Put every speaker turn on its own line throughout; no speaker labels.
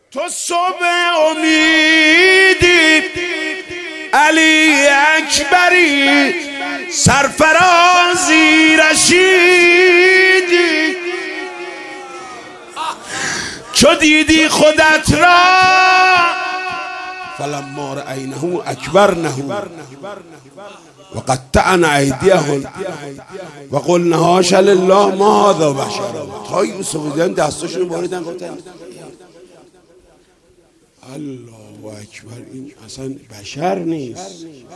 تو صبح امیدی علی اکبری سرفرازی رشیدی چو دیدی خودت را فلما رأینه اکبرنه و قطعنا ایدیهم و قلنا حاش لله ما هذا بشر. تا یوسف دیدن دستاشون باریدن گفتن الله اکبر، این اصلا بشر نیست.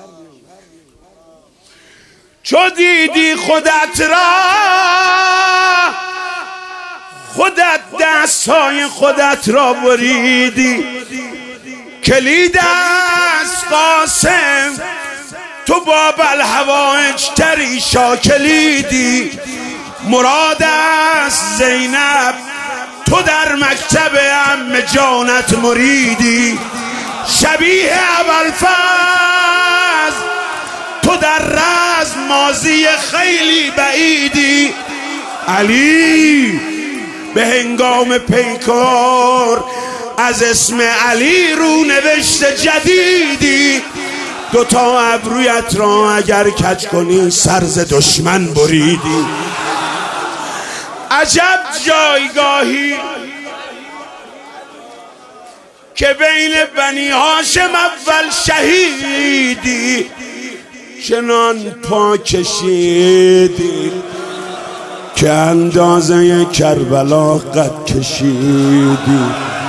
چو دیدی خودت را، خودت دستهای خودت را بریدی، کلید از قاسم تو باب الحوائج تری شاکلیدی، مراد از زینب تو در مکتب عم جانت مریدی، شبیه ابوالفضل تو در رزم ماضی خیلی بعیدی، علی به هنگام پیکار از اسم علی رو نوشت جدیدی، دوتا ابرویت را اگر کج کنی سرز دشمن بریدی. عجب جایگاهی که بین بنی هاشم اول شهیدی، چنان پا کشیدی که اندازه کربلا قد کشیدی.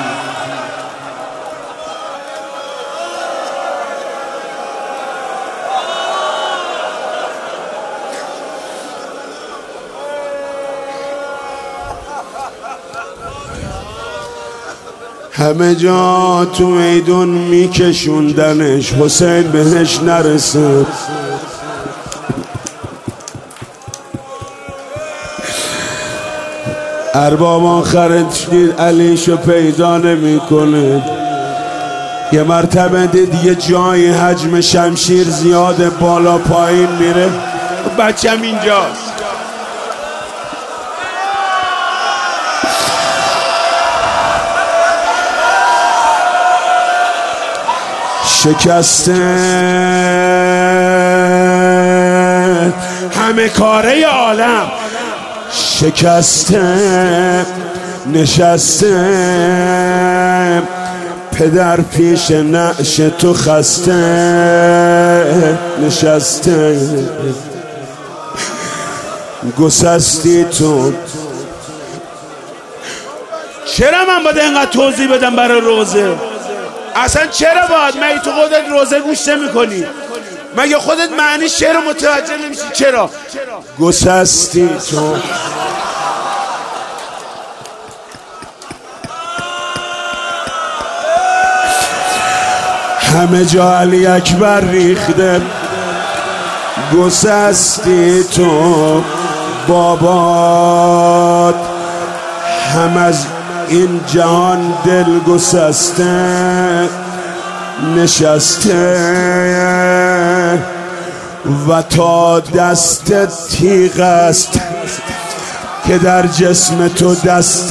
همه جا تو میدون میکشوندنش، حسین بهش نرسید. ارباب آخرت دید علیشو پیدا نمیکنه، یه مرتبه دید یه جای حجم شمشیر زیاده بالا پایین میره، بچم اینجاست. شکسته همه کاره عالم، شکسته نشسته پدر پیش نعش تو خسته نشسته، گسستی تو. چرا من باید اینقدر توضیح بدم برای روزه؟ اصلا چرا باید؟ مگه تو خودت روزه گوش نمی‌کنی؟ مگه خودت معنی شعر متوجه نمیشی؟ چرا؟ گسستی تو. همه جا علی اکبر ریخته، گسستی تو بابات، هم از این جهان دل گسسته نشسته و تا دست تیغ است که در جسم تو دست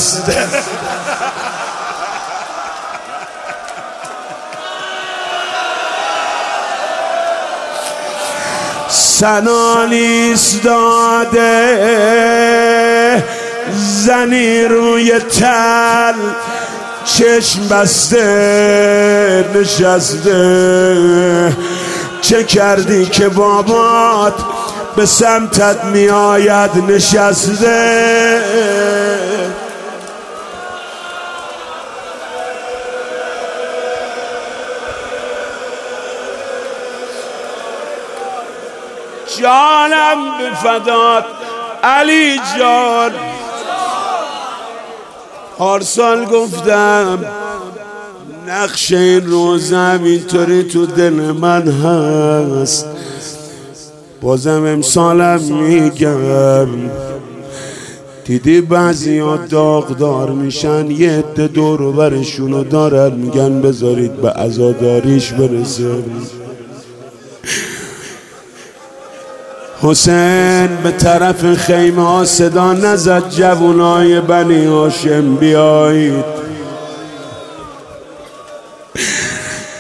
سنانی ایستاده، زنی روی تل چشم بسته نشسته، چه کردی که بابات به سمتت می آید نشسته. جانم به فدات علی جان، پارسال گفتم نقش این روزم اینطوری تو دل من هست، بازم امسالم میگم. دیدی بعضی ها داغدار میشن، یه عده دور و برشونو دارن میگن بذارید به عزاداریش برسه. حسین به طرف خیمه ها صدا نزد جوانای بنی هاشم بیایید،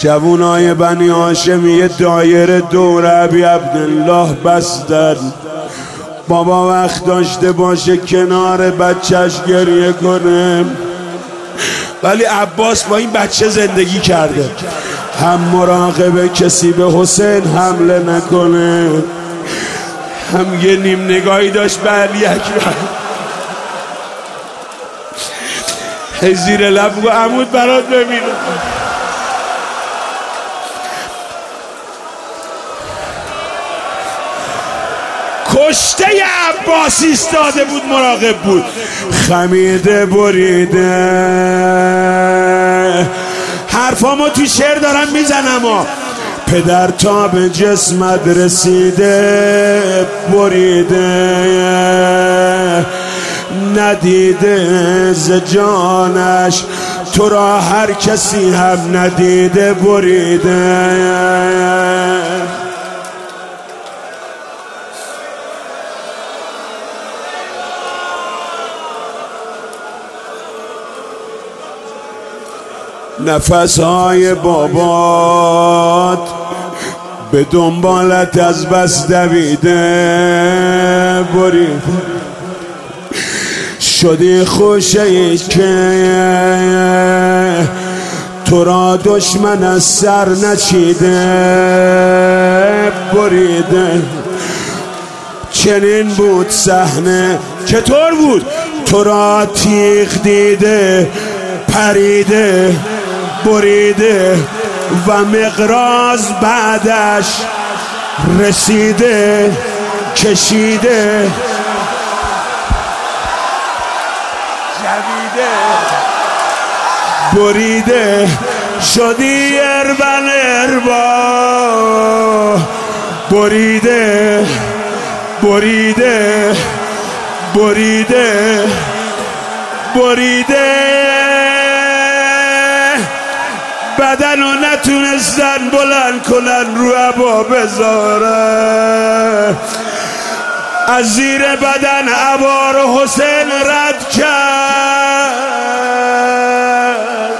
جوونای بنی هاشم یه دایره دور ابی عبدالله بستن. بابا وقت داشته باشه کنار بچهش گریه کنه، ولی عباس با این بچه زندگی کرده. هم مراقبه کسی به حسین حمله نکنه، هم یه نیم نگاهی داشت به علی اکبر. هی زیر لب بگو عمود برات ببینم. کشته عباس ایستاده بود مراقب بود. خمیده بریده حرفامو تو شعر دارم میزنم ها. پدر تا به جسمت رسیده بریده، ندیده ز جانش تو را هر کسی هم ندیده بریده. نفسهای بابات به دنبالت از بس دویده برید، شدی خوشه که تو را دشمن از سر نچیده بریده. چنین بود صحنه چطور بود؟ تو را تیغ دیده پریده بریده و مقراض بعدش رسیده کشیده جویده بریده. شدی اربن اربا بریده بریده بریده بریده. بدن رو نتونستن بلند کنن رو عبا بذارن، از زیر بدن عبا رو حسین رد کرد.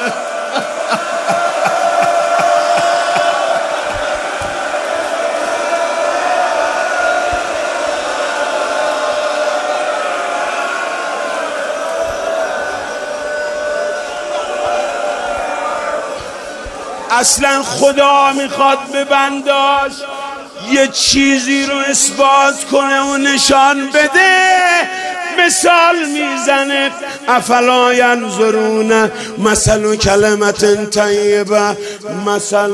اصلا خدا میخواد به بنداش یه چیزی رو اثبات کنه و نشان بده. مثال میزنه افلا ینظرون مثل کلمت طیبه مثل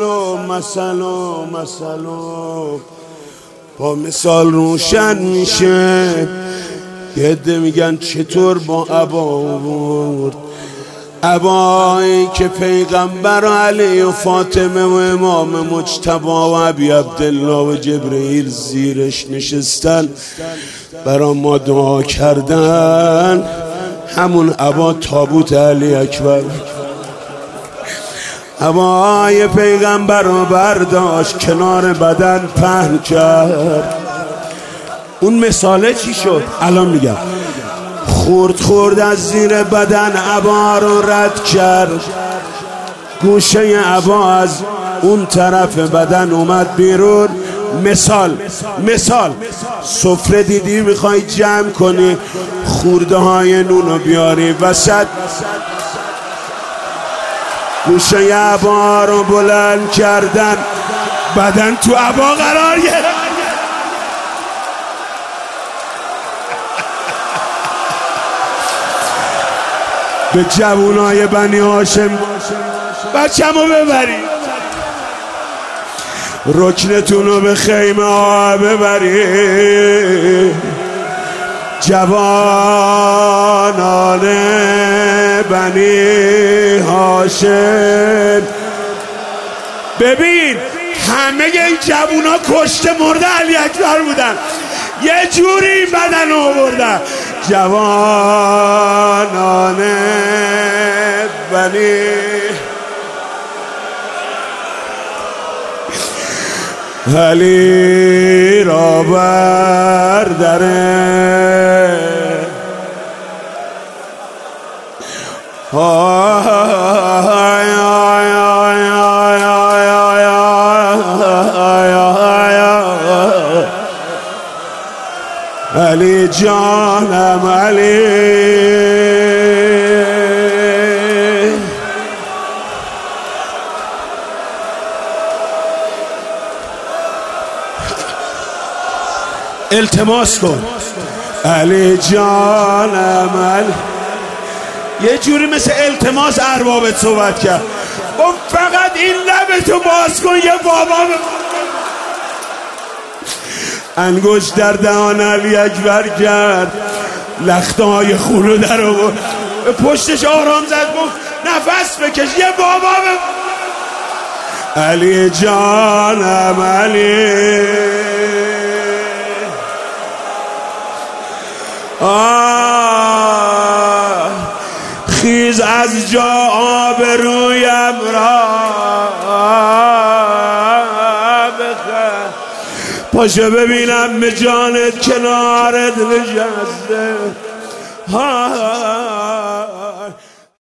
با مثال روشن میشه. یه عده میگن چطور با عبا آورد، عبایی که پیغمبر و علی و فاطمه و امام مجتبی و ابی عبدالله و جبرئیل زیرش نشستن برا ما دعا کردن. همون عبا تابوت علی اکبر، عبای پیغمبر رو برداشت کنار بدن پهن کرد. اون مثاله چی شد؟ الان میگم. خورد از زیر بدن عبا رو رد کرد، گوشه عبا از اون طرف بدن اومد بیرون. مثال سفره دیدی میخوای جمع کنی، خورده های نونو بیاری وسط، گوشه عبا رو بلند کردن، بدن تو عبا قرار گرفت. به جوونای بنی هاشم بچه‌مو ببرید، رکنتونو به خیمه ها ببرید. جوانان بنی هاشم ببین، همه این جوونا کشته مرده علی اکبر بودن، یه جوری این بدن آوردن. جوانان بنی علی را برداره، آی آی آی آی جانم علی التماس کن علی جانم علی. یه جوری مثل التماس اربابت صحبت کرد. فقط این لبتو باز کن یه بابا انگشت در دهان علی اکبر کرد، لخته های خون رو در آورد، پشتش آرام زد، گفت نفس بکش یه بابا علی جانم علی. خیز از جا آبرویم را بخر، پاشو ببینم به جانت کنارت نشسته.